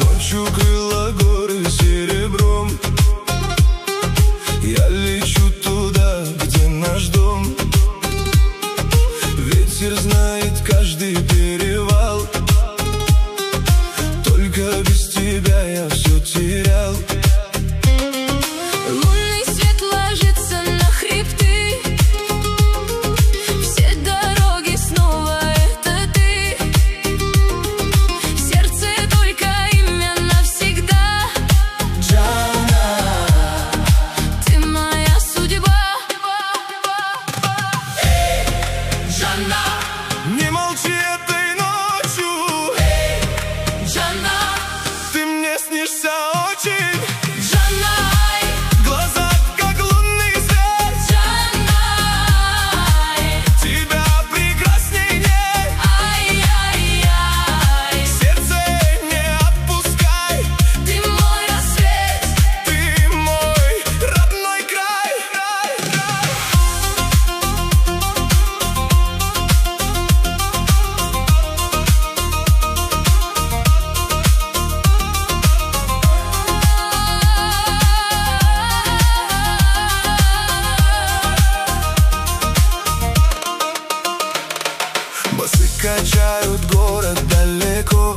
Ночью крыла горы серебром. Я лечу туда, где наш дом. Ветер знает каждый перевал. Только без тебя я все терял. Лунный свет ложится на хребты. Все дороги снова это ты. В сердце только имя навсегда. Джанна, ты моя судьба. эй, Джанна, не молчи этой ночью. Эй, Джанна, ты мне снишься очень. Джанна, Глаза как лунный свет. Джанна, Тебя прекрасней нет. ай-яй-яй. Сердце не отпускай. Ты мой рассвет. Ты мой родной край. Басы качают город далеко,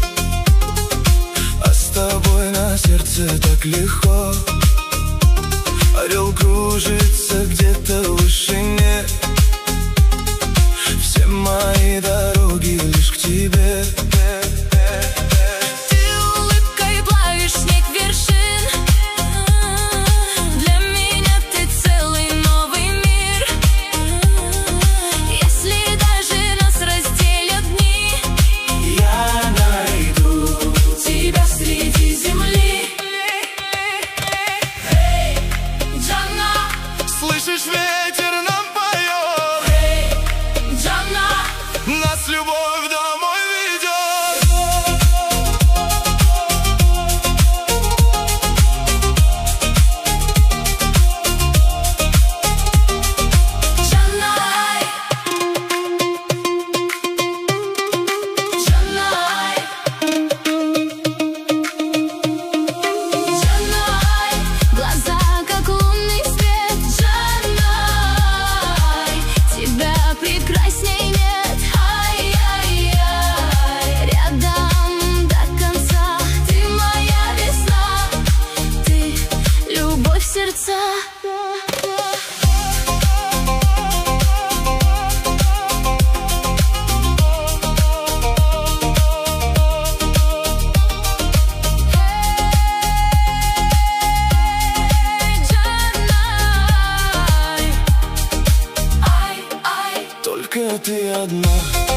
а с тобой на сердце так легко. Орел кружится где-то в вышине. Все мои дороги лишь к тебе. Ты улыбкой плавишь снег вершин. Для меня ты целый новый мир. Если даже нас разделят дни, Я найду. тебя среди земли. Эй, Джанна, Слышишь, ветер нам поет. эй, Джанна, Нас любовь домой ведет. Джанна, Джанна, Джанна, глаза как лунный свет. Джанна, тебя прекрасней нет. Ай-яй-яй, рядом до конца. Ты моя весна, ты любовь сердца. Только ты одна.